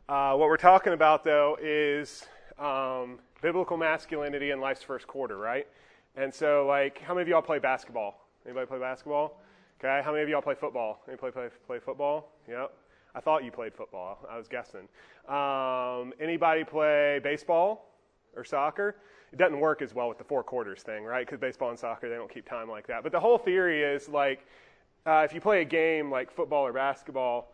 What we're talking about, though, is biblical masculinity in life's first quarter, right? And so, like, how many of y'all play basketball? Anybody play basketball? Okay. How many of y'all play football? Anybody play football? Yep. I thought you played football. I was guessing. Anybody play baseball or soccer? It doesn't work as well with the 4 quarters thing, right? Because baseball and soccer, they don't keep time like that. But the whole theory is, like, if you play a game like football or basketball,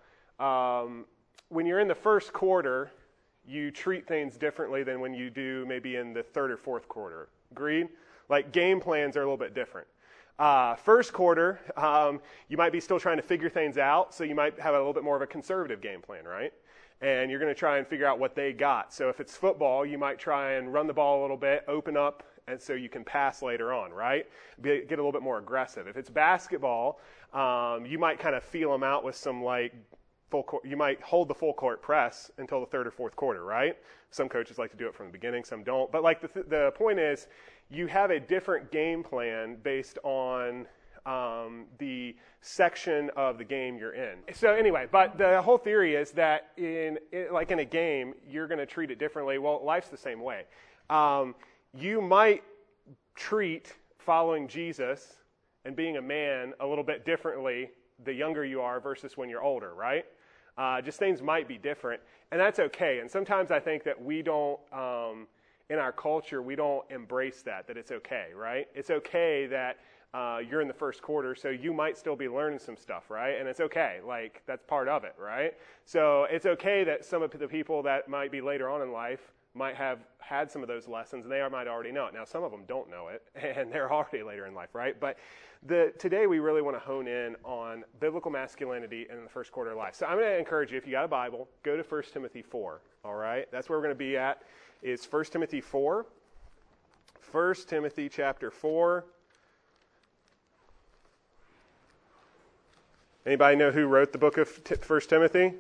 when you're in the first quarter, you treat things differently than when you do maybe in the third or fourth quarter. Agreed? Like, game plans are a little bit different. First quarter, you might be still trying to figure things out, so you might have a little bit more of a conservative game plan, right? And you're going to try and figure out what they got. So if it's football, you might try and run the ball a little bit, open up, and so you can pass later on, right? Get a little bit more aggressive. If it's basketball, you might kind of feel them out with some, like, you might hold the full court press until the third or fourth quarter, right? Some coaches like to do it from the beginning, some don't. But, like, the point is, you have a different game plan based on the section of the game you're in. So anyway, but the whole theory is that in a game, you're going to treat it differently. Well, life's the same way. You might treat following Jesus and being a man a little bit differently the younger you are versus when you're older, right? Just things might be different, and that's okay. And sometimes I think that we don't, in our culture, we don't embrace that it's okay, right? It's okay that you're in the first quarter, so you might still be learning some stuff, right? And it's okay. Like, that's part of it, right? So it's okay that some of the people that might be later on in life might have had some of those lessons, and they might already know it. Now, some of them don't know it, and they're already later in life, right? But today we really want to hone in on biblical masculinity in the first quarter of life. So I'm going to encourage you, if you got a Bible, go to 1 Timothy 4, all right? That's where we're going to be at, is 1 Timothy 4. 1 Timothy chapter 4. Anybody know who wrote the book of 1 Timothy?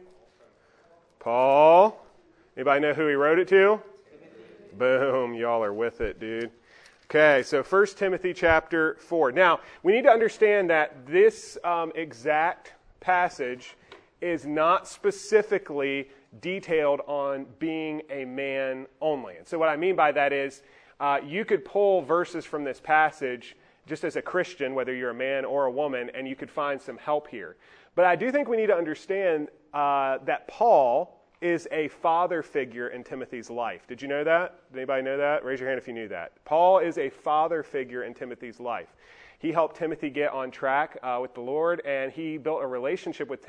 Paul. Anybody know who he wrote it to? Timothy. Boom, y'all are with it, dude. Okay, so 1 Timothy chapter 4. Now, we need to understand that this exact passage is not specifically detailed on being a man only. And so what I mean by that is you could pull verses from this passage just as a Christian, whether you're a man or a woman, and you could find some help here. But I do think we need to understand that Paul is a father figure in Timothy's life. Did you know that? Did anybody know that? Raise your hand if you knew that. Paul is a father figure in Timothy's life. He helped Timothy get on track with the Lord, and he built a relationship with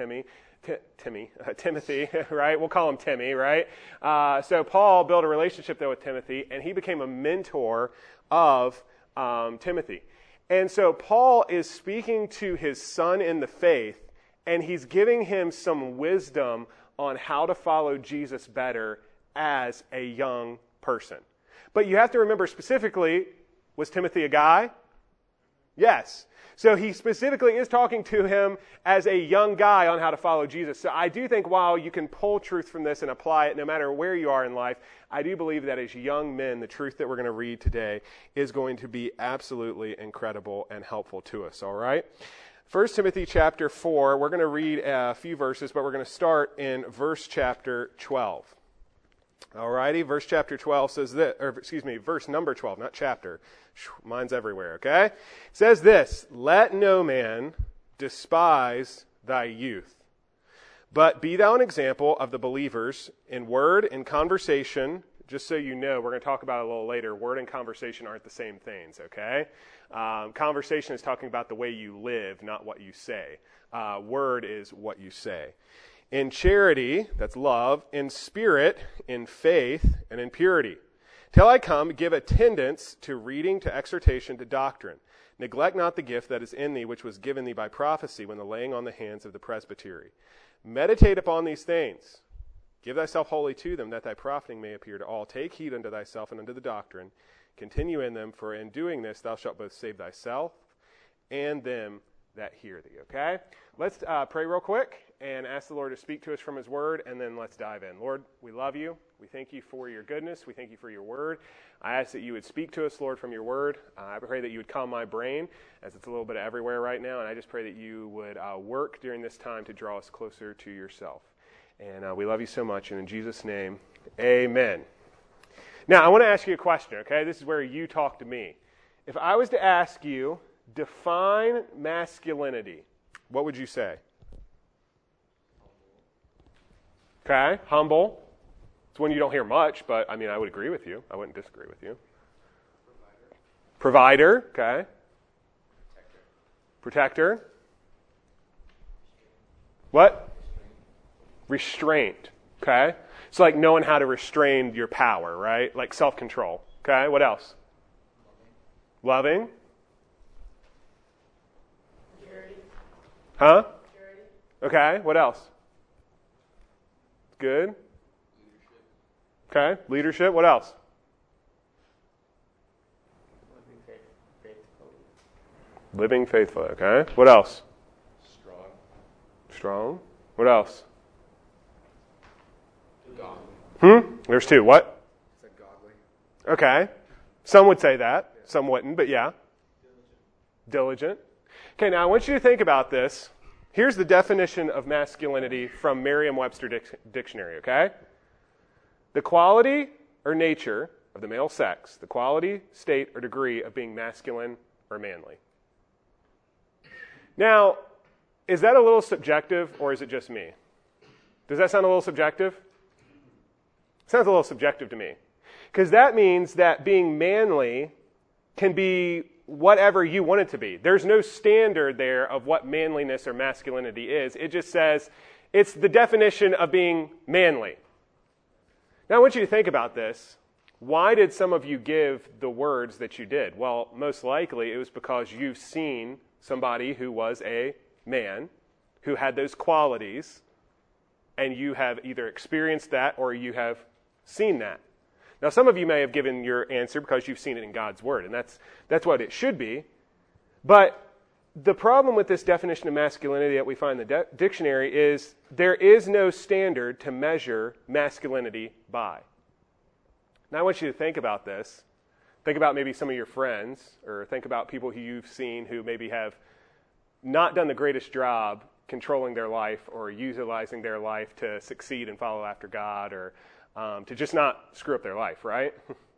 Timothy, right? We'll call him Timmy, right? So Paul built a relationship there with Timothy, and he became a mentor of Timothy. And so Paul is speaking to his son in the faith, and he's giving him some wisdom on how to follow Jesus better as a young person. But you have to remember specifically, was Timothy a guy? Yes. So he specifically is talking to him as a young guy on how to follow Jesus. So I do think while you can pull truth from this and apply it no matter where you are in life, I do believe that as young men, the truth that we're going to read today is going to be absolutely incredible and helpful to us, all right? 1 Timothy chapter 4, we're going to read a few verses, but we're going to start in verse chapter 12. All righty, verse chapter 12 says this, verse number 12, not chapter. Mine's everywhere, okay? It says this, "Let no man despise thy youth, but be thou an example of the believers in word, in conversation." Just so you know, we're going to talk about it a little later, word and conversation aren't the same things, okay? Conversation is talking about the way you live, not what you say. Word is what you say. "In charity," that's love, "in spirit, in faith, and in purity. Till I come, give attendance to reading, to exhortation, to doctrine. Neglect not the gift that is in thee, which was given thee by prophecy when the laying on the hands of the presbytery. Meditate upon these things. Give thyself wholly to them, that thy profiting may appear to all. Take heed unto thyself and unto the doctrine. Continue in them, for in doing this thou shalt both save thyself and them that hear thee." Okay? Let's pray real quick and ask the Lord to speak to us from his word, and then let's dive in. Lord, we love you. We thank you for your goodness. We thank you for your word. I ask that you would speak to us, Lord, from your word. I pray that you would calm my brain, as it's a little bit everywhere right now, and I just pray that you would work during this time to draw us closer to yourself. And we love you so much. And in Jesus' name, amen. Now, I want to ask you a question, okay? This is where you talk to me. If I was to ask you, define masculinity, what would you say? Okay, humble. It's one you don't hear much, but I mean, I would agree with you. I wouldn't disagree with you. Provider, okay. Protector. What? Restraint, okay. It's like knowing how to restrain your power, right? Like self-control, okay. What else? Loving. Purity. Huh? Purity. Okay, what else? Good. Okay, leadership. What else? Living faithfully. Okay. What else? Strong. What else? Godly. There's two. What? Said godly. Okay. Some would say that. Some wouldn't, but yeah. Diligent. Okay, now I want you to think about this. Here's the definition of masculinity from Merriam-Webster Dictionary, okay? The quality or nature of the male sex, the quality, state, or degree of being masculine or manly. Now, is that a little subjective, or is it just me? Does that sound a little subjective? It sounds a little subjective to me. Because that means that being manly can be whatever you want it to be. There's no standard there of what manliness or masculinity is. It just says it's the definition of being manly. Now, I want you to think about this. Why did some of you give the words that you did? Well, most likely it was because you've seen somebody who was a man, who had those qualities, and you have either experienced that or you have seen that. Now, some of you may have given your answer because you've seen it in God's Word, and that's what it should be. But the problem with this definition of masculinity that we find in the dictionary is there is no standard to measure masculinity by. Now, I want you to think about this. Think about maybe some of your friends, or think about people who you've seen who maybe have not done the greatest job controlling their life or utilizing their life to succeed and follow after God, or to just not screw up their life, right?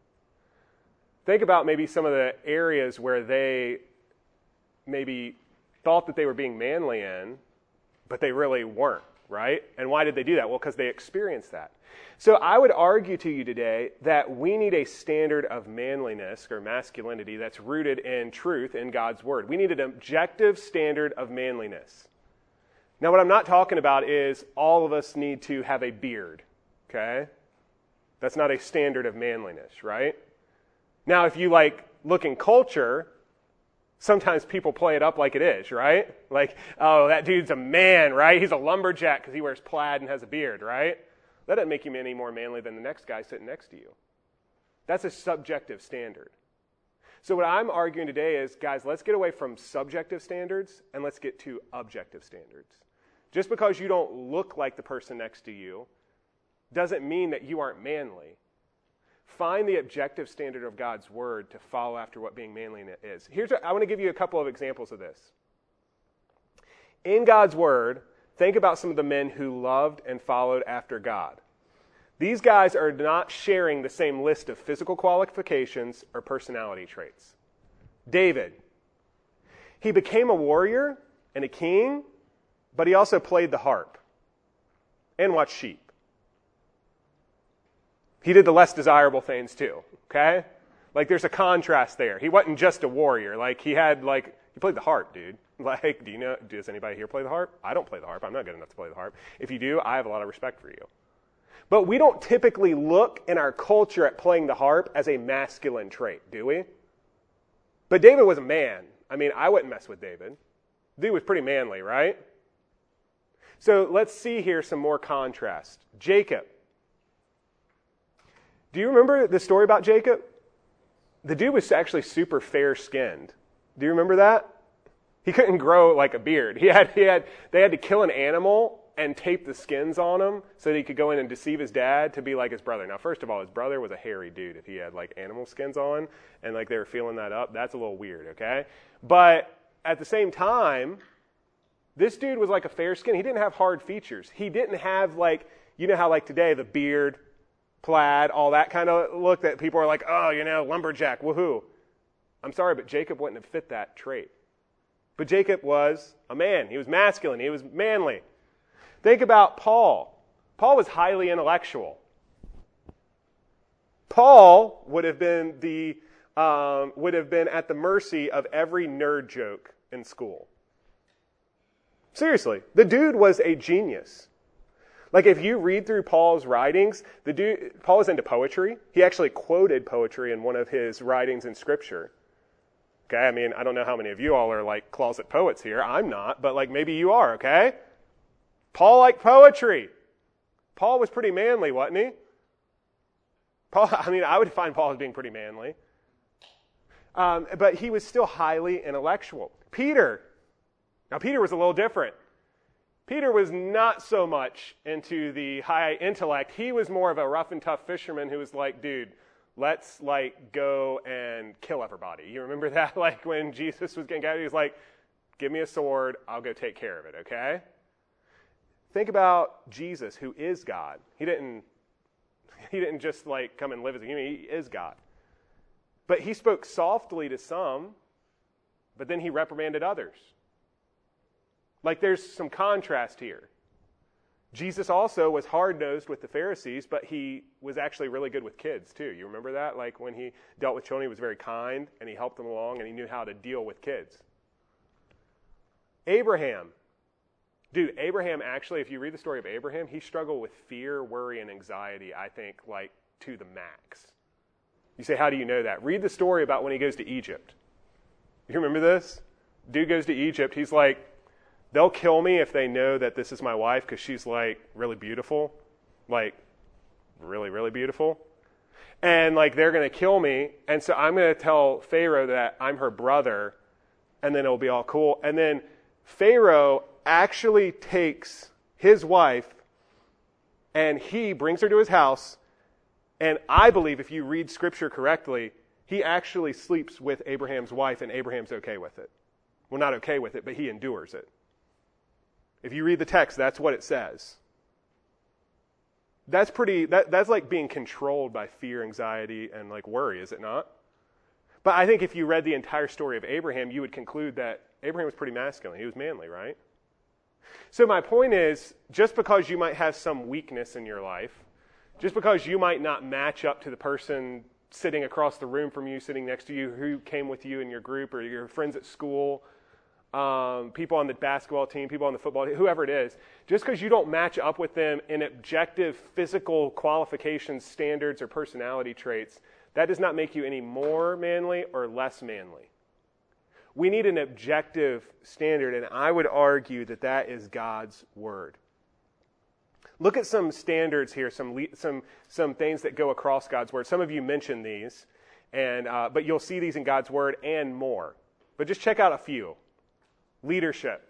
Think about maybe some of the areas where they maybe thought that they were being manly in, but they really weren't, right? And why did they do that? Well, because they experienced that. So I would argue to you today that we need a standard of manliness or masculinity that's rooted in truth in God's Word. We need an objective standard of manliness. Now, what I'm not talking about is all of us need to have a beard, okay? That's not a standard of manliness, right? Now, if you look in culture, sometimes people play it up like it is, right? Like, oh, that dude's a man, right? He's a lumberjack because he wears plaid and has a beard, right? That doesn't make you any more manly than the next guy sitting next to you. That's a subjective standard. So what I'm arguing today is, guys, let's get away from subjective standards and let's get to objective standards. Just because you don't look like the person next to you doesn't mean that you aren't manly. Find the objective standard of God's Word to follow after what being manly is. I want to give you a couple of examples of this. In God's Word, think about some of the men who loved and followed after God. These guys are not sharing the same list of physical qualifications or personality traits. David, he became a warrior and a king, but he also played the harp and watched sheep. He did the less desirable things too, okay? Like there's a contrast there. He wasn't just a warrior. Like he played the harp, dude. Like, does anybody here play the harp? I don't play the harp. I'm not good enough to play the harp. If you do, I have a lot of respect for you. But we don't typically look in our culture at playing the harp as a masculine trait, do we? But David was a man. I mean, I wouldn't mess with David. Dude was pretty manly, right? So let's see here some more contrast. Jacob. Do you remember the story about Jacob? The dude was actually super fair-skinned. Do you remember that? He couldn't grow like a beard. They had to kill an animal and tape the skins on him so that he could go in and deceive his dad to be like his brother. Now, first of all, his brother was a hairy dude if he had like animal skins on and like they were feeling that up. That's a little weird, okay? But at the same time, this dude was like a fair skin. He didn't have hard features. He didn't have like You know how like today, the beard, plaid, all that kind of look that people are like, oh, lumberjack, woohoo. I'm sorry, but Jacob wouldn't have fit that trait. But Jacob was a man. He was masculine. He was manly. Think about Paul. Paul was highly intellectual. Paul would have been at the mercy of every nerd joke in school. Seriously, the dude was a genius. Like if you read through Paul's writings, Paul was into poetry. He actually quoted poetry in one of his writings in Scripture. Okay, I mean, I don't know how many of you all are like closet poets here. I'm not, but like maybe you are, okay? Paul liked poetry. Paul was pretty manly, wasn't he? I would find Paul as being pretty manly. But he was still highly intellectual. Peter was a little different. Peter was not so much into the high intellect. He was more of a rough and tough fisherman who was like, dude, let's like go and kill everybody. You remember that? Like when Jesus was getting out, he was like, give me a sword, I'll go take care of it, okay? Think about Jesus, who is God. He didn't just like come and live as a human. He is God. But he spoke softly to some, but then he reprimanded others. Like there's some contrast here. Jesus also was hard-nosed with the Pharisees, but he was actually really good with kids too. You remember that? Like when he dealt with children, he was very kind, and he helped them along, and he knew how to deal with kids. Abraham actually, if you read the story of Abraham, he struggled with fear, worry, and anxiety, I think, like to the max. You say, how do you know that? Read the story about when he goes to Egypt. You remember this? Dude goes to Egypt. He's like, they'll kill me if they know that this is my wife because she's like really beautiful. Like really, really beautiful. And like they're going to kill me. And so I'm going to tell Pharaoh that I'm her brother and then it'll be all cool. And then Pharaoh actually takes his wife and he brings her to his house. And I believe if you read Scripture correctly, he actually sleeps with Abraham's wife and Abraham's okay with it. Well, not okay with it, but he endures it. If you read the text, that's what it says. That's like being controlled by fear, anxiety, and like worry, is it not? But I think if you read the entire story of Abraham, you would conclude that Abraham was pretty masculine. He was manly, right? So my point is, just because you might have some weakness in your life, just because you might not match up to the person sitting across the room from you, sitting next to you, who came with you in your group, or your friends at school, people on the basketball team, people on the football team, whoever it is, just because you don't match up with them in objective physical qualifications, standards, or personality traits, that does not make you any more manly or less manly. We need an objective standard, and I would argue that that is God's Word. Look at some standards here, some things that go across God's Word. Some of you mentioned these, but you'll see these in God's Word and more. But just check out a few. Leadership.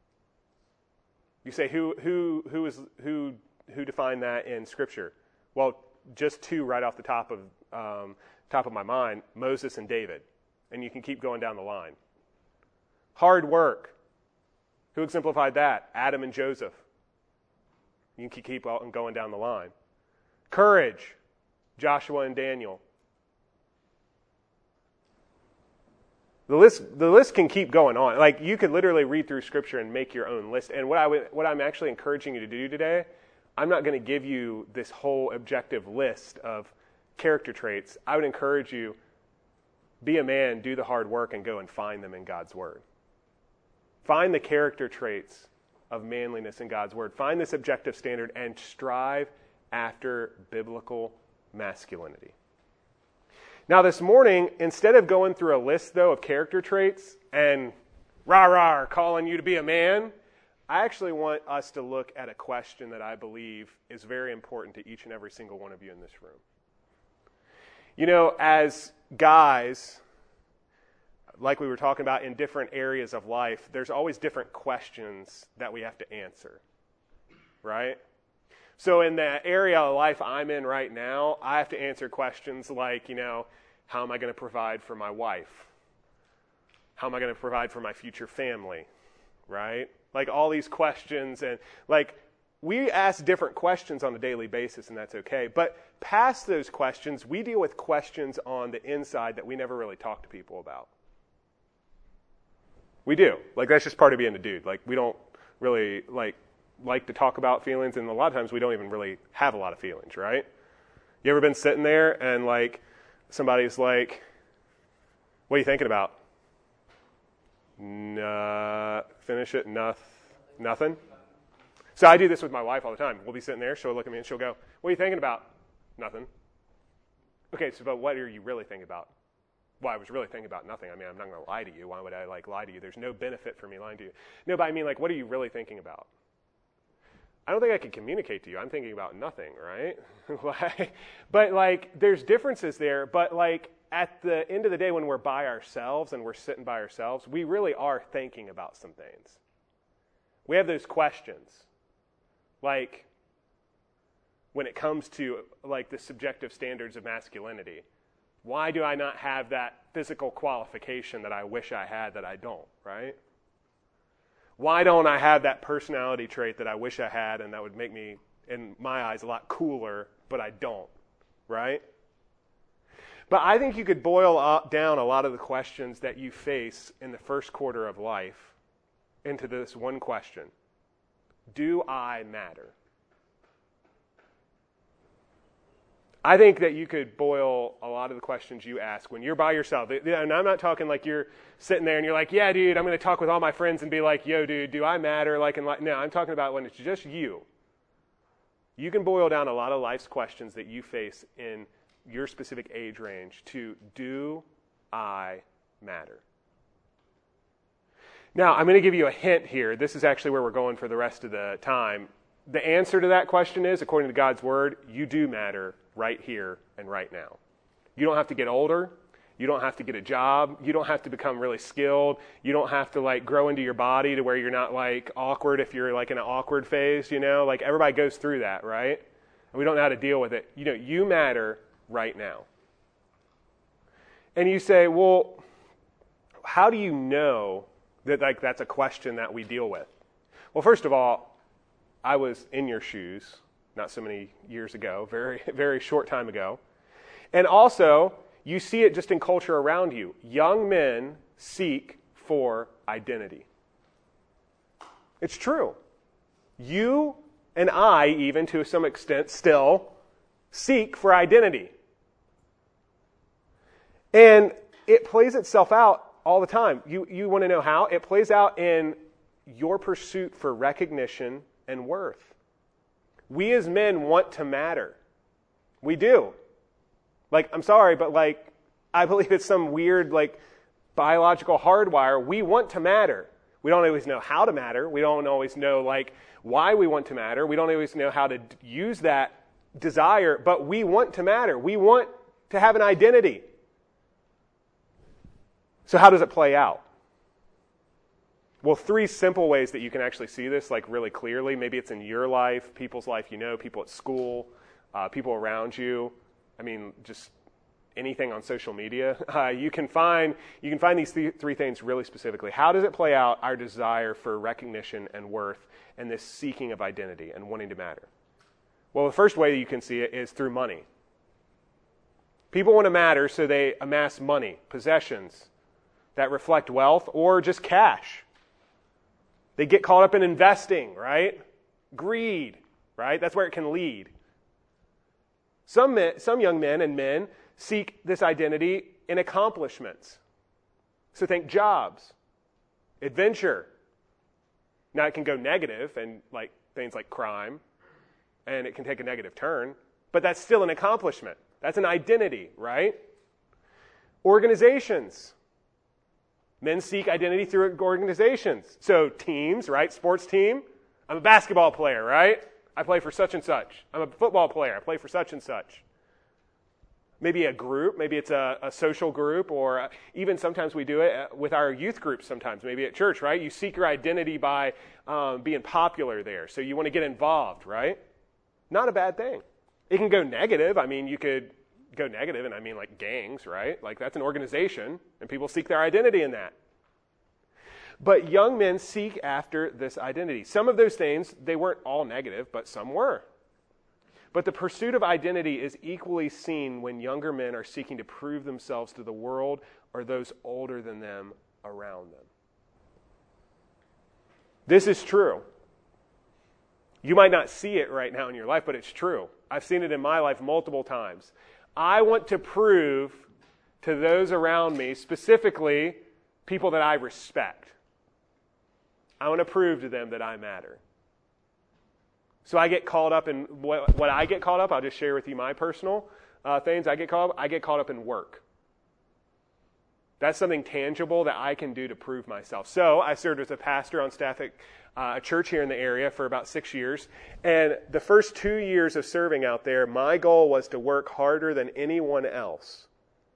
You say, who defined that in Scripture? Well, just two right off the top of my mind: Moses and David, and you can keep going down the line. Hard work. Who exemplified that? Adam and Joseph. You can keep going down the line. Courage. Joshua and Daniel. The list can keep going on. Like you could literally read through Scripture and make your own list. And what I'm actually encouraging you to do today, I'm not going to give you this whole objective list of character traits. I would encourage you, be a man, do the hard work, and go and find them in God's Word. Find the character traits of manliness in God's Word. Find this objective standard and strive after biblical masculinity. Now this morning, instead of going through a list, though, of character traits and rah-rah calling you to be a man, I actually want us to look at a question that I believe is very important to each and every single one of you in this room. You know, as guys, like we were talking about in different areas of life, there's always different questions that we have to answer, right? So in the area of life I'm in right now, I have to answer questions like, how am I going to provide for my wife? How am I going to provide for my future family, right? Like all these questions, and like we ask different questions on a daily basis, and that's okay. But past those questions, we deal with questions on the inside that we never really talk to people about. We do. Like, that's just part of being a dude. Like, we don't really, like to talk about feelings, and a lot of times we don't even really have a lot of feelings, right? You ever been sitting there and, like, somebody's like, what are you thinking about? Finish it, nothing. So I do this with my wife all the time. We'll be sitting there, she'll look at me and she'll go, what are you thinking about? Nothing. Okay, so but what are you really thinking about? Well, I was really thinking about nothing. I mean, I'm not going to lie to you. Why would I lie to you? There's no benefit for me lying to you. No, but I mean, what are you really thinking about? I don't think I can communicate to you. I'm thinking about nothing, right? But there's differences there. But at the end of the day, when we're by ourselves and we're sitting by ourselves, we really are thinking about some things. We have those questions. When it comes to the subjective standards of masculinity, why do I not have that physical qualification that I wish I had that I don't, right? Why don't I have that personality trait that I wish I had and that would make me, in my eyes, a lot cooler, but I don't, right? But I think you could boil down a lot of the questions that you face in the first quarter of life into this one question. Do I matter? I think that you could boil a lot of the questions you ask when you're by yourself. And I'm not talking like you're sitting there and you're like, yeah, dude, I'm going to talk with all my friends and be like, yo, dude, do I matter? No, I'm talking about when it's just you. You can boil down a lot of life's questions that you face in your specific age range to, do I matter? Now, I'm going to give you a hint here. This is actually where we're going for the rest of the time. The answer to that question is, according to God's Word, you do matter right here and right now. You don't have to get older. You don't have to get a job. You don't have to become really skilled. You don't have to grow into your body to where you're not awkward if you're in an awkward phase, everybody goes through that, right? And we don't know how to deal with it. You matter right now. And you say, well, how do you know that that's a question that we deal with? Well, first of all, I was in your shoes not so many years ago, very, very short time ago. And also, you see it just in culture around you. Young men seek for identity. It's true. You and I, even to some extent, still seek for identity. And it plays itself out all the time. You want to know how? It plays out in your pursuit for recognition and worth. We as men want to matter. We do. I'm sorry, but I believe it's some weird biological hardwire. We want to matter. We don't always know how to matter. We don't always know why we want to matter. We don't always know how to use that desire, but we want to matter. We want to have an identity. So how does it play out? Well, 3 simple ways that you can actually see this really clearly. Maybe it's in your life, people's life people at school, people around you. I mean, just anything on social media. You can find these 3 things really specifically. How does it play out, our desire for recognition and worth and this seeking of identity and wanting to matter? Well, the first way you can see it is through money. People want to matter, so they amass money, possessions that reflect wealth, or just cash. They get caught up in investing, right? Greed, right? That's where it can lead. Some young men and men seek this identity in accomplishments. So think jobs, adventure. Now it can go negative and things like crime, and it can take a negative turn, but that's still an accomplishment. That's an identity, right? Organizations. Men seek identity through organizations. So teams, right? Sports team. I'm a basketball player, right? I play for such and such. I'm a football player. I play for such and such. Maybe a group. Maybe it's a social group, or even sometimes we do it with our youth groups sometimes, maybe at church, right? You seek your identity by being popular there. So you want to get involved, right? Not a bad thing. It can go negative. I mean, you could go negative, and I mean gangs, right? That's an organization, and people seek their identity in that. But young men seek after this identity. Some of those things, they weren't all negative, but some were. But the pursuit of identity is equally seen when younger men are seeking to prove themselves to the world or those older than them around them. This is true. You might not see it right now in your life, but it's true. I've seen it in my life multiple times. I want to prove to those around me, specifically people that I respect, I want to prove to them that I matter. So I get caught up in what I get caught up. I'll just share with you my personal things. I get caught up in work. That's something tangible that I can do to prove myself. So I served as a pastor on staff at a church here in the area for about 6 years. And the first 2 years of serving out there, my goal was to work harder than anyone else.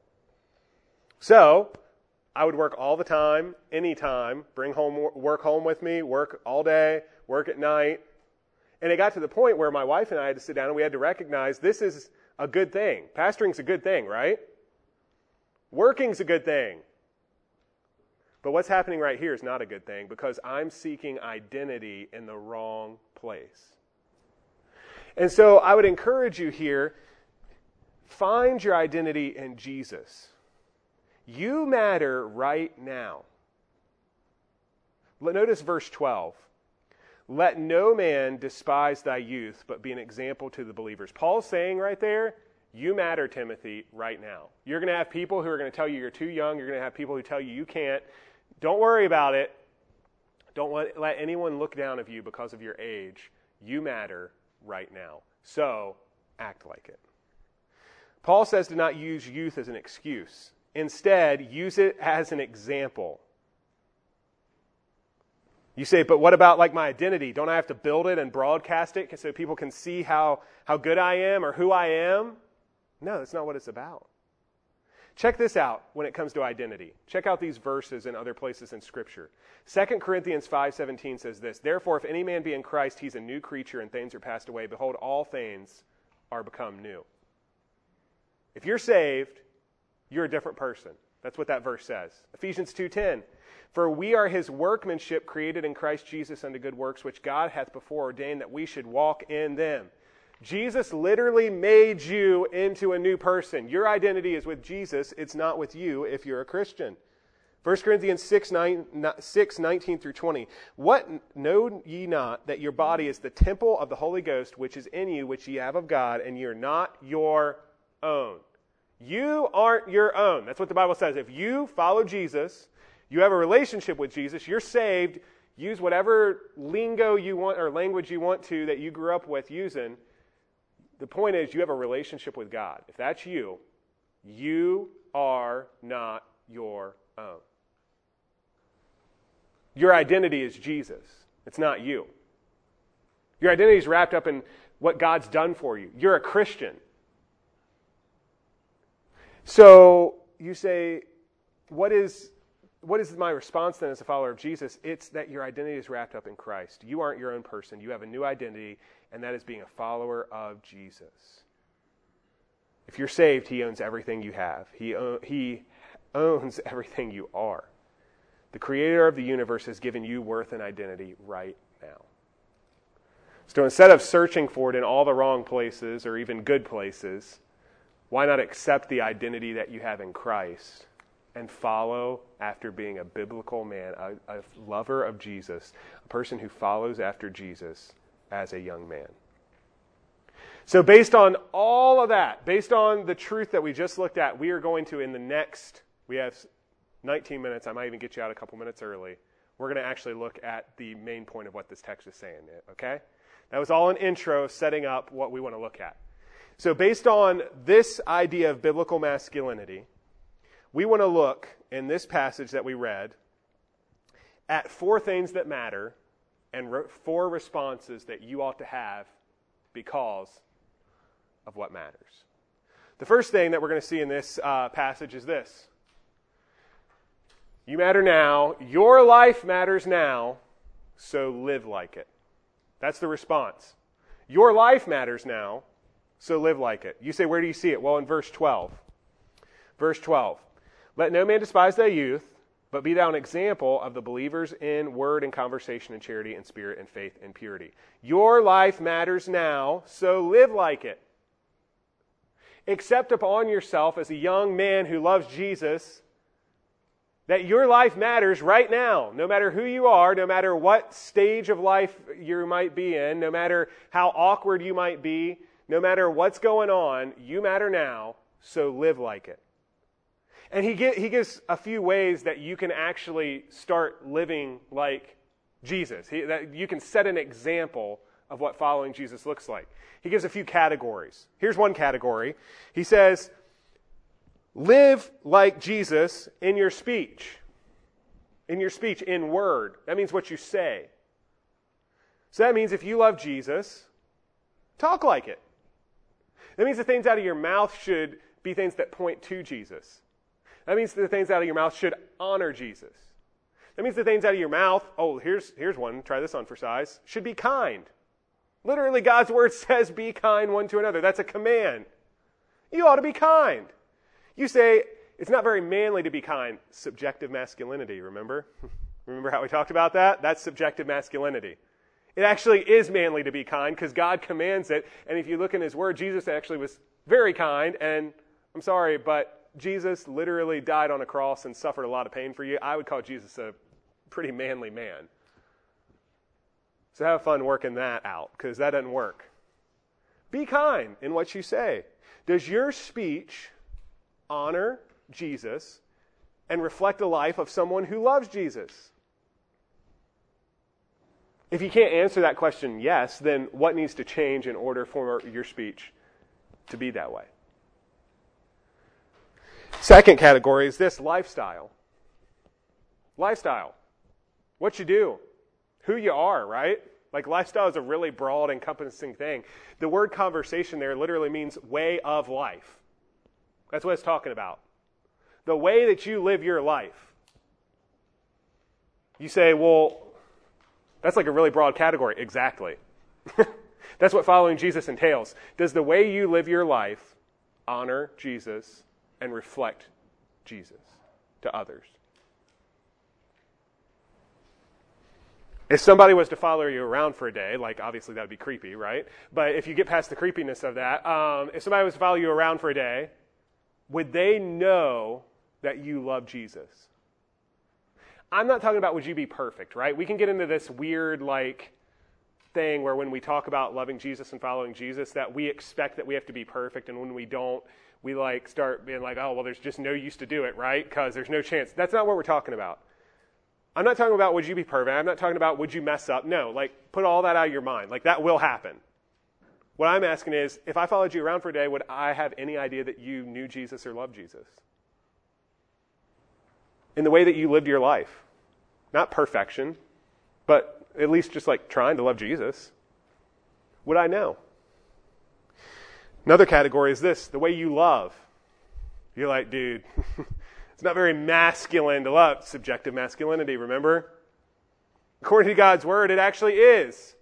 So I would work all the time, anytime, bring work home with me, work all day, work at night. And it got to the point where my wife and I had to sit down and we had to recognize this is a good thing. Pastoring's a good thing, right? Working's a good thing. But what's happening right here is not a good thing because I'm seeking identity in the wrong place. And so I would encourage you here, find your identity in Jesus. You matter right now. Notice verse 12. Let no man despise thy youth, but be an example to the believers. Paul's saying right there, you matter, Timothy, right now. You're going to have people who are going to tell you you're too young. You're going to have people who tell you you can't. Don't worry about it. Don't let anyone look down on you because of your age. You matter right now. So, act like it. Paul says to not use youth as an excuse. Instead, use it as an example. You say, but what about like my identity? Don't I have to build it and broadcast it so people can see how good I am or who I am? No, that's not what it's about. Check this out when it comes to identity. Check out these verses in other places in Scripture. 2 Corinthians 5:17 says this, therefore, if any man be in Christ, he's a new creature and things are passed away. Behold, all things are become new. If you're saved, you're a different person. That's what that verse says. Ephesians 2:10, for we are his workmanship created in Christ Jesus unto good works, which God hath before ordained that we should walk in them. Jesus literally made you into a new person. Your identity is with Jesus. It's not with you if you're a Christian. 1 Corinthians 6:19 through 20. What know ye not that your body is the temple of the Holy Ghost, which is in you, which ye have of God, and ye are not your own? You aren't your own. That's what the Bible says. If you follow Jesus, you have a relationship with Jesus, you're saved, use whatever lingo you want or language you want to that you grew up with using. The point is you have a relationship with God. If that's you, you are not your own. Your identity is Jesus. It's not you. Your identity is wrapped up in what God's done for you. You're a Christian. So you say, what is my response then as a follower of Jesus? It's that your identity is wrapped up in Christ. You aren't your own person. You have a new identity, and that is being a follower of Jesus. If you're saved, he owns everything you have. He owns everything you are. The creator of the universe has given you worth and identity right now. So instead of searching for it in all the wrong places or even good places, why not accept the identity that you have in Christ and follow after being a biblical man, a lover of Jesus, a person who follows after Jesus as a young man? So based on all of that, based on the truth that we just looked at, we are going to, we have 19 minutes, I might even get you out a couple minutes early. We're going to actually look at the main point of what this text is saying, okay? That was all an intro setting up what we want to look at. So based on this idea of biblical masculinity, we want to look in this passage that we read at 4 things that matter and 4 responses that you ought to have because of what matters. The first thing that we're going to see in this passage is this. You matter now. Your life matters now, so live like it. That's the response. Your life matters now, so live like it. You say, where do you see it? Well, in verse 12. Verse 12. Let no man despise thy youth, but be thou an example of the believers in word and conversation and charity and spirit and faith and purity. Your life matters now, so live like it. Accept upon yourself as a young man who loves Jesus that your life matters right now, no matter who you are, no matter what stage of life you might be in, no matter how awkward you might be, no matter what's going on, you matter now, so live like it. And he gives a few ways that you can actually start living like Jesus. That you can set an example of what following Jesus looks like. He gives a few categories. Here's one category. He says, live like Jesus in your speech. In your speech, in word. That means what you say. So that means if you love Jesus, talk like it. That means the things out of your mouth should be things that point to Jesus. That means the things out of your mouth should honor Jesus. That means the things out of your mouth, here's one, try this on for size, should be kind. Literally, God's word says be kind one to another. That's a command. You ought to be kind. You say, it's not very manly to be kind. Subjective masculinity, remember? Remember how we talked about that? That's subjective masculinity. It actually is manly to be kind because God commands it. And if you look in his word, Jesus actually was very kind. And I'm sorry, but Jesus literally died on a cross and suffered a lot of pain for you. I would call Jesus a pretty manly man. So have fun working that out, because that doesn't work. Be kind in what you say. Does your speech honor Jesus and reflect a life of someone who loves Jesus? If you can't answer that question yes, then what needs to change in order for your speech to be that way? Second category is this, lifestyle. Lifestyle. What you do. Who you are, right? Like lifestyle is a really broad, encompassing thing. The word conversation there literally means way of life. That's what it's talking about. The way that you live your life. You say, well, that's like a really broad category. Exactly. That's what following Jesus entails. Does the way you live your life honor Jesus and reflect Jesus to others? If somebody was to follow you around for a day, like obviously that would be creepy, right? But if you get past the creepiness of that, if somebody was to follow you around for a day, would they know that you love Jesus? I'm not talking about would you be perfect, right? We can get into this weird thing where when we talk about loving Jesus and following Jesus, that we expect that we have to be perfect, and when we don't, we start being like, oh, well, there's just no use to do it, right? Because there's no chance. That's not what we're talking about. I'm not talking about would you be perfect. I'm not talking about would you mess up. No, put all that out of your mind. That will happen. What I'm asking is, if I followed you around for a day, would I have any idea that you knew Jesus or loved Jesus? In the way that you lived your life. Not perfection, but at least just trying to love Jesus. Would I know? Another category is this, the way you love. You're like, dude, it's not very masculine to love. Subjective masculinity, remember? According to God's word, it actually is.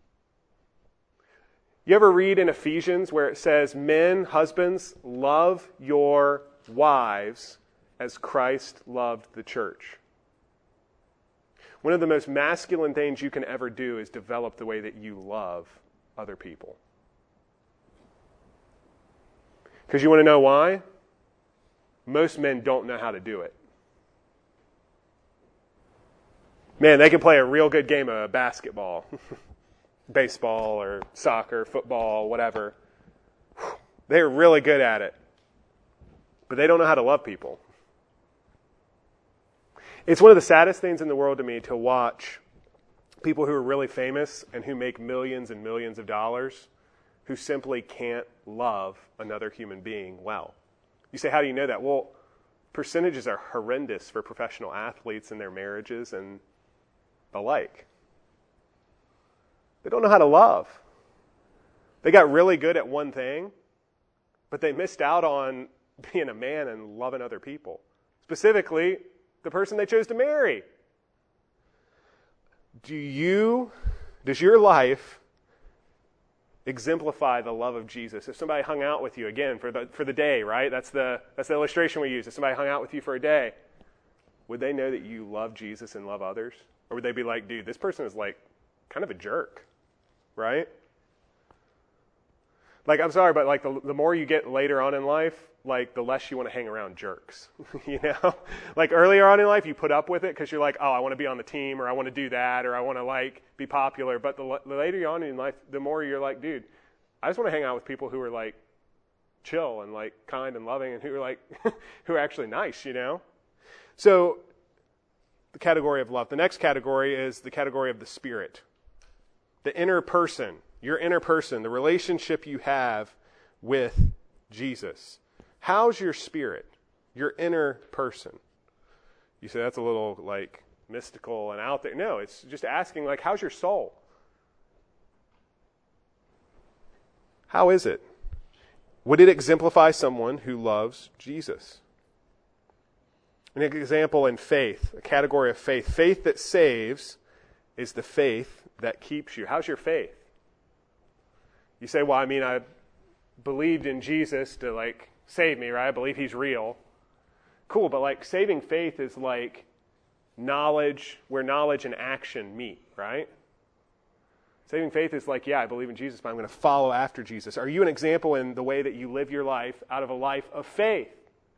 You ever read in Ephesians where it says, men, husbands, love your wives as Christ loved the church? One of the most masculine things you can ever do is develop the way that you love other people. Because you want to know why? Most men don't know how to do it. Man, they can play a real good game of basketball, baseball or soccer, football, whatever. They're really good at it. But they don't know how to love people. It's one of the saddest things in the world to me to watch people who are really famous and who make millions and millions of dollars who simply can't love another human being well. You say, how do you know that? Well, percentages are horrendous for professional athletes and their marriages and the like. They don't know how to love. They got really good at one thing, but they missed out on being a man and loving other people. Specifically, the person they chose to marry. Does your life exemplify the love of Jesus? If somebody hung out with you, again, for the day, right? That's the illustration we use. If somebody hung out with you for a day, would they know that you love Jesus and love others? Or would they be like, dude, this person is like kind of a jerk, right? Like, I'm sorry, but like the more you get later on in life, like the less you want to hang around jerks, you know? Like earlier on in life, you put up with it because you're like, oh, I want to be on the team, or I want to do that, or I want to like be popular. But the later you're on in life, the more you're like, dude, I just want to hang out with people who are like chill and like kind and loving and who are like, who are actually nice, you know? So the category of love. The next category is the category of the spirit. The inner person, your inner person, the relationship you have with Jesus. How's your spirit, your inner person? You say that's a little like mystical and out there. No, it's just asking like, how's your soul? How is it? Would it exemplify someone who loves Jesus? An example in faith, a category of faith. Faith that saves is the faith that keeps you. How's your faith? You say, well, I mean, I believed in Jesus to like save me, right? I believe he's real. Cool, but like saving faith is like knowledge, where knowledge and action meet, right? Saving faith is like, yeah, I believe in Jesus, but I'm going to follow after Jesus. Are you an example in the way that you live your life out of a life of faith?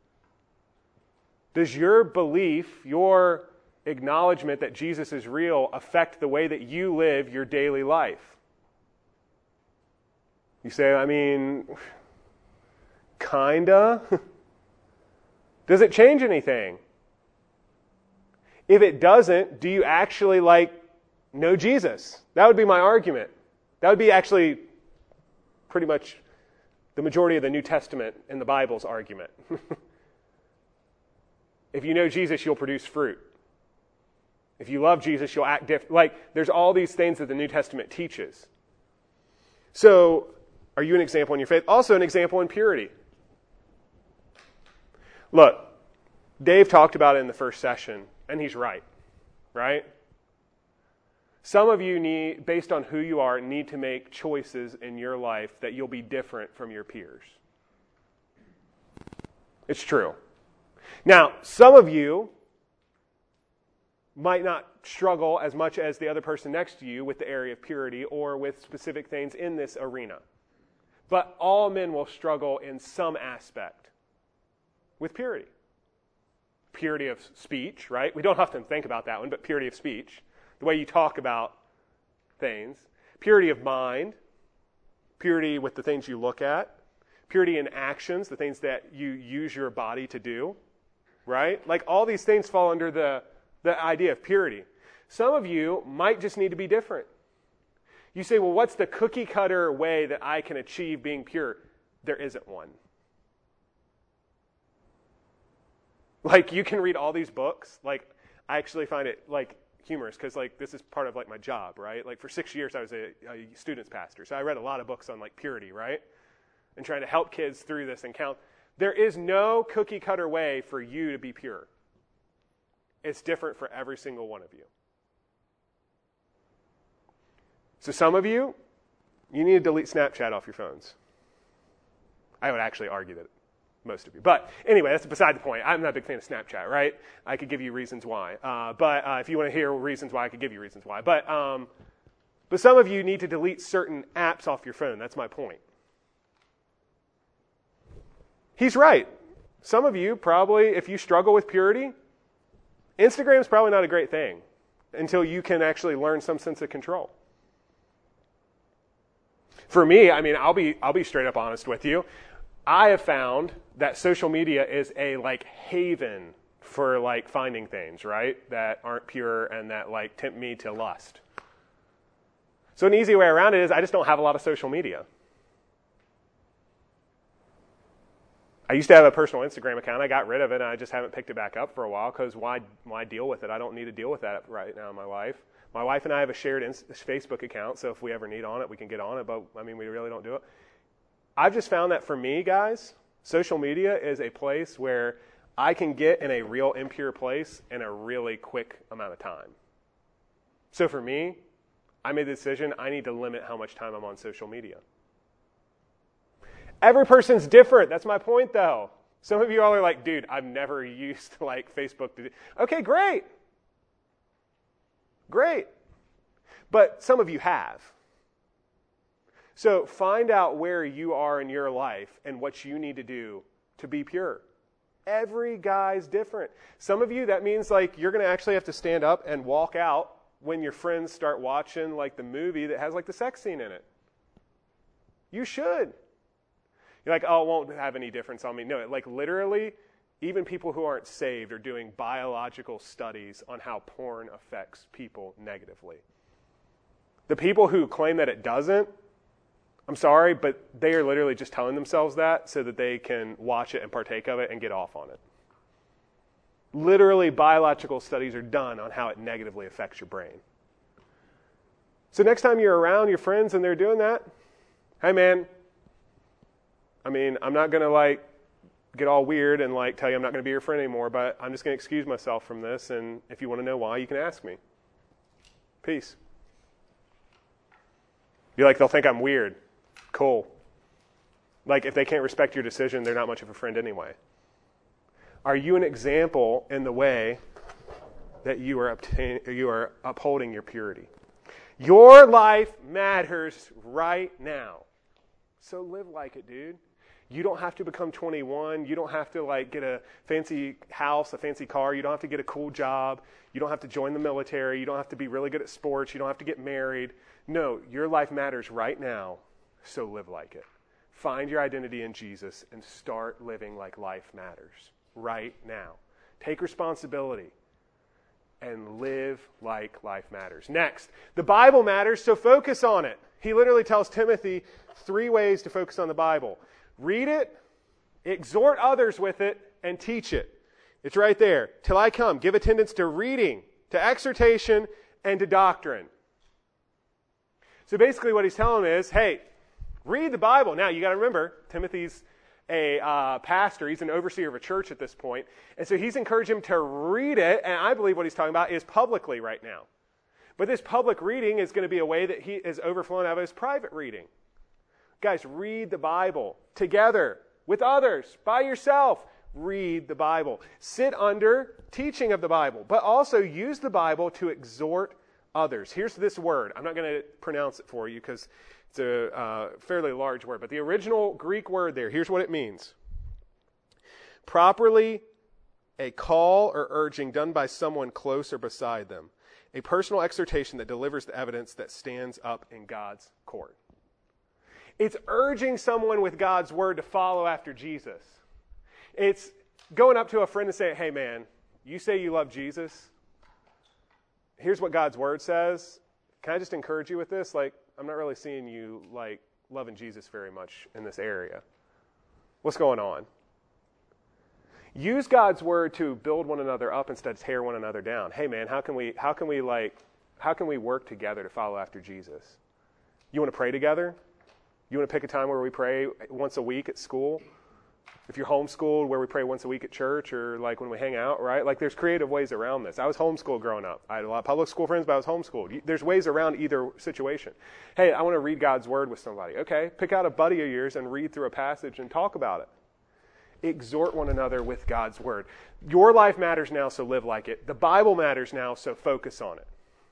Does your belief, your acknowledgement that Jesus is real affect the way that you live your daily life? You say, I mean, kinda. Does it change anything? If it doesn't, do you actually know Jesus? That would be my argument. That would be actually pretty much the majority of the New Testament in the Bible's argument. If you know Jesus, you'll produce fruit. If you love Jesus, you'll act different. There's all these things that the New Testament teaches. So, are you an example in your faith? Also an example in purity. Look, Dave talked about it in the first session, and he's right? Some of you need, based on who you are, need to make choices in your life that you'll be different from your peers. It's true. Now, some of you might not struggle as much as the other person next to you with the area of purity or with specific things in this arena. But all men will struggle in some aspect with purity. Purity of speech, right? We don't often think about that one, but purity of speech. The way you talk about things. Purity of mind. Purity with the things you look at. Purity in actions, the things that you use your body to do. Right? All these things fall under the idea of purity. Some of you might just need to be different. You say, well, what's the cookie cutter way that I can achieve being pure? There isn't one. You can read all these books. I actually find it humorous because this is part of my job, right? For 6 years I was a student's pastor, so I read a lot of books on purity, right? And trying to help kids through this and count. There is no cookie cutter way for you to be pure. It's different for every single one of you. So some of you need to delete Snapchat off your phones. I would actually argue that most of you. But anyway, that's beside the point. I'm not a big fan of Snapchat, right? I could give you reasons why. But if you want to hear reasons why, I could give you reasons why. But some of you need to delete certain apps off your phone. That's my point. He's right. Some of you probably, if you struggle with purity, Instagram is probably not a great thing until you can actually learn some sense of control. For me, I'll be straight up honest with you. I have found that social media is a haven for finding things, right, that aren't pure and that tempt me to lust. So an easy way around it is I just don't have a lot of social media. I used to have a personal Instagram account. I got rid of it, and I just haven't picked it back up for a while because why deal with it? I don't need to deal with that right now in my life. My wife and I have a shared Facebook account, so if we ever need on it, we can get on it, but, we really don't do it. I've just found that for me, guys, social media is a place where I can get in a real impure place in a really quick amount of time. So for me, I made the decision I need to limit how much time I'm on social media. Every person's different. That's my point, though. Some of you all are like, dude, I've never used like Facebook to do. Okay, great. Great. But some of you have. So find out where you are in your life and what you need to do to be pure. Every guy's different. Some of you, that means like you're going to actually have to stand up and walk out when your friends start watching like the movie that has like the sex scene in it. You should. You're like, oh, it won't have any difference on me. No, like literally, even people who aren't saved are doing biological studies on how porn affects people negatively. The people who claim that it doesn't, I'm sorry, but they are literally just telling themselves that so that they can watch it and partake of it and get off on it. Literally, biological studies are done on how it negatively affects your brain. So next time you're around your friends and they're doing that, hey man, I mean, I'm not going to like get all weird and like tell you I'm not going to be your friend anymore, but I'm just going to excuse myself from this, and if you want to know why, you can ask me. Peace. You're like, they'll think I'm weird. Cool. Like, if they can't respect your decision, they're not much of a friend anyway. Are you an example in the way that you are upholding your purity? Your life matters right now. So live like it, dude. You don't have to become 21. You don't have to like get a fancy house, a fancy car. You don't have to get a cool job. You don't have to join the military. You don't have to be really good at sports. You don't have to get married. No, your life matters right now. So live like it. Find your identity in Jesus and start living like life matters right now. Take responsibility and live like life matters. Next, the Bible matters, so focus on it. He literally tells Timothy 3 ways to focus on the Bible. Read it, exhort others with it, and teach it. It's right there. Till I come, give attendance to reading, to exhortation, and to doctrine. So basically what he's telling them is, hey, read the Bible. Now, you got to remember, Timothy's a pastor. He's an overseer of a church at this point. And so he's encouraged him to read it, and I believe what he's talking about is publicly right now. But this public reading is going to be a way that he is overflowing out of his private reading. Guys, read the Bible together, with others, by yourself. Read the Bible. Sit under teaching of the Bible, but also use the Bible to exhort others. Here's this word. I'm not going to pronounce it for you because it's a fairly large word, but the original Greek word there, here's what it means. Properly, a call or urging done by someone close or beside them. A personal exhortation that delivers the evidence that stands up in God's court. It's urging someone with God's word to follow after Jesus. It's going up to a friend and saying, hey man, you say you love Jesus. Here's what God's word says. Can I just encourage you with this? Like, I'm not really seeing you like loving Jesus very much in this area. What's going on? Use God's word to build one another up instead of tear one another down. Hey man, how can we work together to follow after Jesus? You want to pray together? You want to pick a time where we pray once a week at school? If you're homeschooled, where we pray once a week at church, or like when we hang out, right? Like there's creative ways around this. I was homeschooled growing up. I had a lot of public school friends, but I was homeschooled. There's ways around either situation. Hey, I want to read God's word with somebody. Okay, pick out a buddy of yours and read through a passage and talk about it. Exhort one another with God's word. Your life matters now, so live like it. The Bible matters now, so focus on it.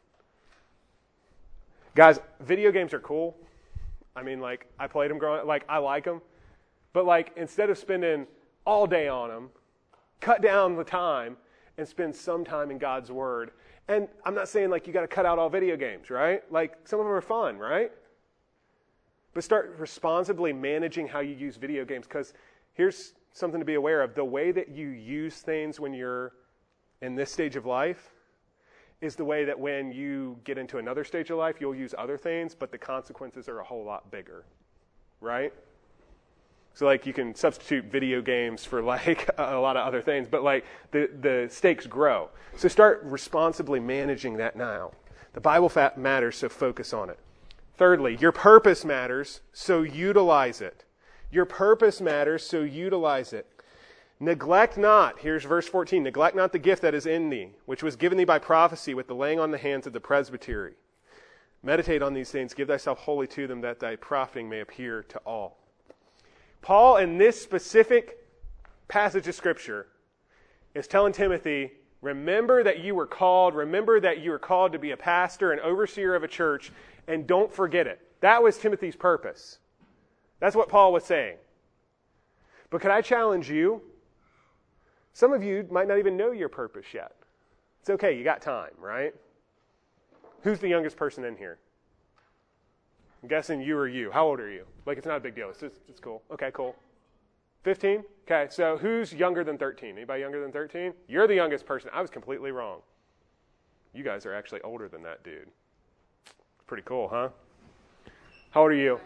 Guys, video games are cool. I mean, like, I played them growing up. Like, I like them. But, like, instead of spending all day on them, cut down the time and spend some time in God's word. And I'm not saying, like, you got to cut out all video games, right? Like, some of them are fun, right? But start responsibly managing how you use video games, because here's something to be aware of. The way that you use things when you're in this stage of life is the way that when you get into another stage of life, you'll use other things, but the consequences are a whole lot bigger, right? So, like, you can substitute video games for, like, a lot of other things, but, like, the stakes grow. So start responsibly managing that now. The Bible matters, so focus on it. Thirdly, your purpose matters, so utilize it. Your purpose matters, so utilize it. Neglect not, here's verse 14, neglect not the gift that is in thee, which was given thee by prophecy with the laying on the hands of the presbytery. Meditate on these things, give thyself wholly to them, that thy profiting may appear to all. Paul, in this specific passage of Scripture is telling Timothy, remember that you were called to be a pastor and overseer of a church, and don't forget it. That was Timothy's purpose. That's what Paul was saying. But could I challenge you? Some of you might not even know your purpose yet. It's okay, you got time, right? Who's the youngest person in here? I'm guessing you or you. How old are you? Like, it's not a big deal. It's cool. Okay, cool. 15? Okay, so who's younger than 13? Anybody younger than 13? You're the youngest person. I was completely wrong. You guys are actually older than that dude. Pretty cool, huh? How old are you?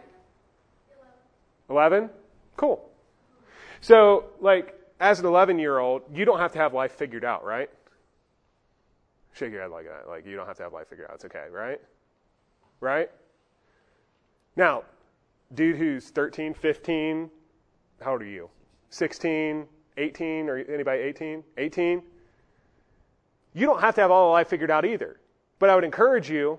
11? Cool. So, like, as an 11-year-old, you don't have to have life figured out, right? Shake your head like that. Like, you don't have to have life figured out. It's okay, right? Right? Now, dude who's 13, 15, how old are you? 16, 18, or anybody 18? 18? You don't have to have all the life figured out either. But I would encourage you,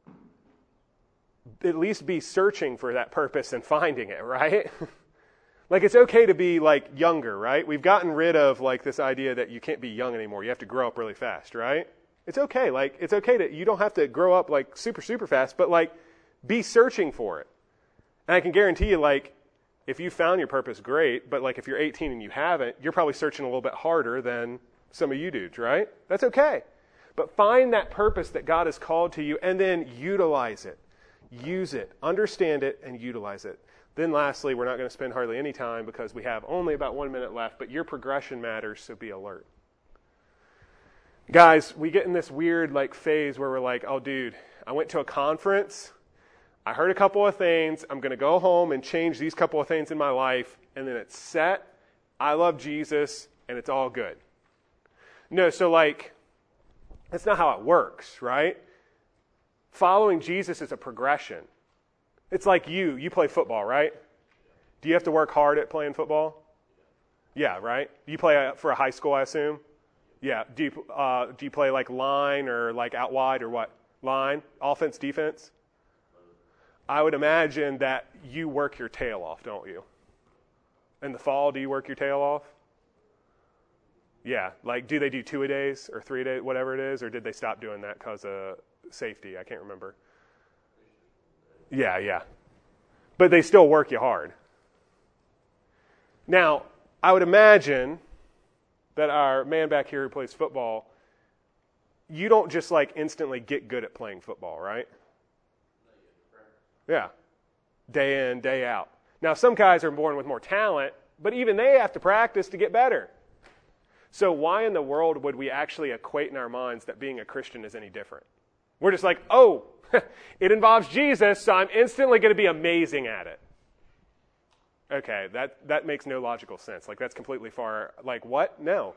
at least be searching for that purpose and finding it, right? Like, it's okay to be, like, younger, right? We've gotten rid of, like, this idea that you can't be young anymore. You have to grow up really fast, right? It's okay. Like, it's okay that you don't have to grow up, like, super, super fast, but, like, be searching for it. And I can guarantee you, like, if you found your purpose, great, but, like, if you're 18 and you haven't, you're probably searching a little bit harder than some of you dudes, right? That's okay. But find that purpose that God has called to you and then utilize it. Use it. Understand it and utilize it. Then lastly, we're not going to spend hardly any time because we have only about 1 minute left, but your progression matters, so be alert. Guys, we get in this weird like phase where we're like, oh dude, I went to a conference, I heard a couple of things, I'm going to go home and change these couple of things in my life, and then it's set, I love Jesus, and it's all good. No, so like, that's not how it works, right? Following Jesus is a progression. It's like you play football, right? Do you have to work hard at playing football? Yeah, right? You play for a high school, I assume? Yeah. Do you play like line or like out wide or what? Line? Offense, defense? I would imagine that you work your tail off, don't you? In the fall, do you work your tail off? Yeah. Like, do they do 2-a-days or 3-a-days, whatever it is, or did they stop doing that because of safety? I can't remember. Yeah. But they still work you hard. Now, I would imagine that our man back here who plays football, you don't just like instantly get good at playing football, right? Yeah. Day in, day out. Now, some guys are born with more talent, but even they have to practice to get better. So why in the world would we actually equate in our minds that being a Christian is any different? We're just like, oh, it involves Jesus, so I'm instantly going to be amazing at it. Okay, that makes no logical sense. Like, that's completely far. Like, what? No.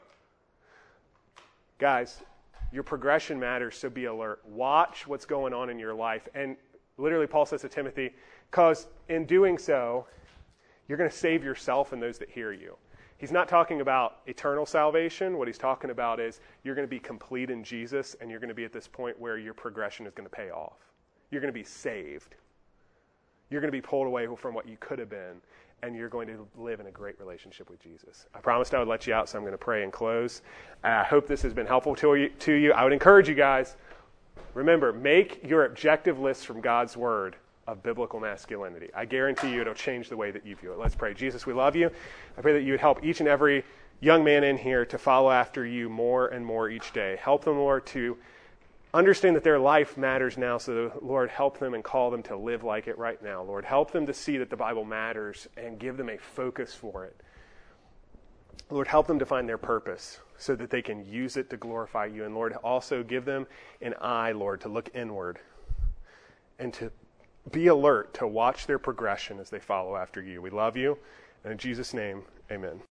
Guys, your progression matters, so be alert. Watch what's going on in your life. And literally, Paul says to Timothy, because in doing so, you're going to save yourself and those that hear you. He's not talking about eternal salvation. What he's talking about is you're going to be complete in Jesus, and you're going to be at this point where your progression is going to pay off. You're going to be saved. You're going to be pulled away from what you could have been, and you're going to live in a great relationship with Jesus. I promised I would let you out, so I'm going to pray and close. I hope this has been helpful to you. I would encourage you guys, remember, make your objective list from God's Word of biblical masculinity. I guarantee you it'll change the way that you view it. Let's pray. Jesus, we love you. I pray that you would help each and every young man in here to follow after you more and more each day. Help them, Lord, to understand that their life matters now, so Lord, help them and call them to live like it right now. Lord, help them to see that the Bible matters and give them a focus for it. Lord, help them to find their purpose so that they can use it to glorify you. And Lord, also give them an eye, Lord, to look inward and to be alert to watch their progression as they follow after you. We love you. And in Jesus' name, amen.